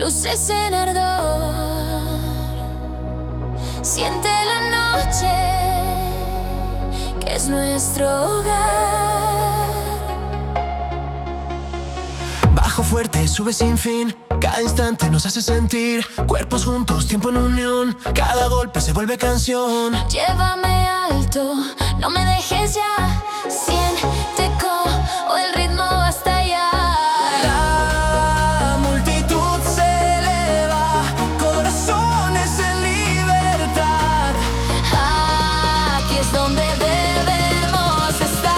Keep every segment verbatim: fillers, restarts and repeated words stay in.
luces en ardor. Siente la noche, que es nuestro hogar. Bajo fuerte, sube sin fin. Cada instante nos hace sentir cuerpos juntos, tiempo en unión. Cada golpe se vuelve canción. Llévame alto, no me dejes ya. Siente como el ritmo hasta allá. La multitud se eleva, corazones en libertad. Aquí es donde debemos estar.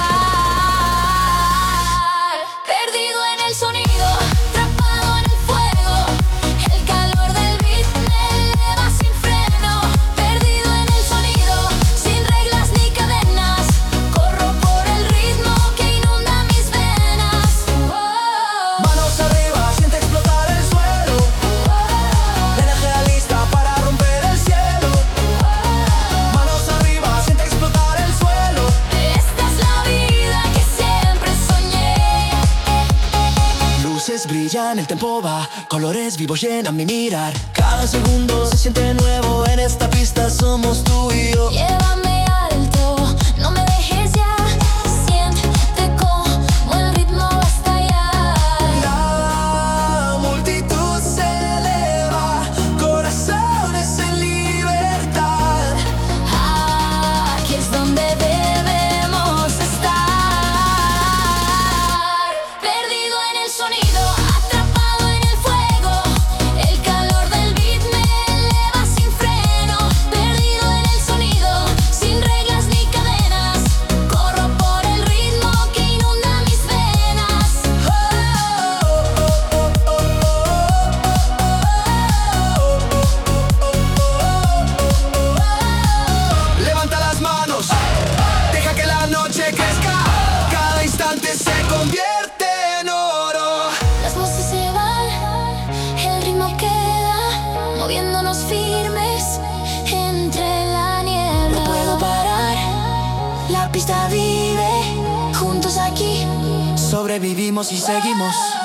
Perdido en el sonido, atrapado en el fuego. El calor del beat me eleva sin freno. Perdido en el sonido, sin reglas ni cadenas. Corro por el ritmo que inunda mis venas. Oh. Manos arriba, siente explotar el suelo. La energía lista para romper el cielo. Manos arriba, siente explotar el suelo. Esta es la vida que siempre soñé. Luces brillan, el tiempo va, colores vivos llenan mi mirar. Cada segundo se siente nuevo, en esta pista somos tú y yo. Llévame alto, no me dejes ya. Siente como el ritmo hasta allá. La multitud se eleva, corazones en libertad. Aquí es donde debemos estar. Perdido en el sonido, atrapado en el fuego. El calor del beat me eleva sin freno. Perdido en el sonido, sin reglas ni cadenas. Corro por el ritmo que inunda mis venas. Levanta las manos, deja que la noche crezca. Cada instante se convierte en oro. Las voces se van, el ritmo queda, moviéndonos firmes entre la niebla. No puedo parar, la pista vive, juntos aquí. Sobrevivimos y seguimos.